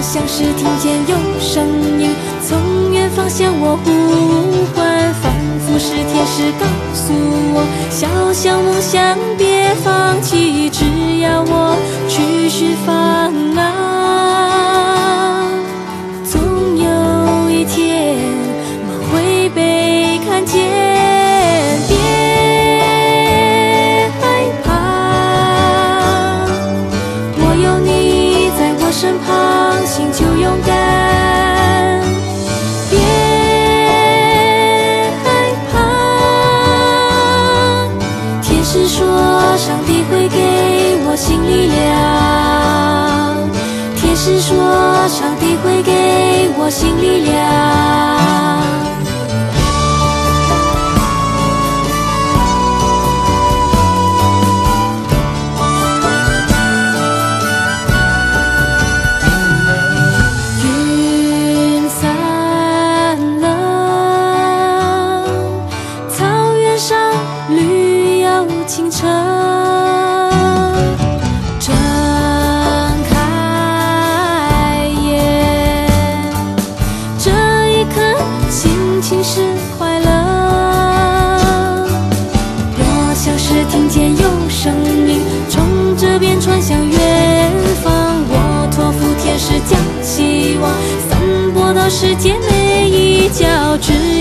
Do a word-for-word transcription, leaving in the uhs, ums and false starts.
像是听见有声音从远方向我呼唤，仿佛是天使告诉我，小小梦想别放弃，只要我去释放啊，总有一天梦会被看见。身旁，心就勇敢，别害怕。天使说，上帝会给我新力量。天使说，上帝会给我新力量。清澈，睁开眼，这一刻心情是快乐。我像是听见有声音从这边传向远方，我托付天使将希望散播到世界每一角。只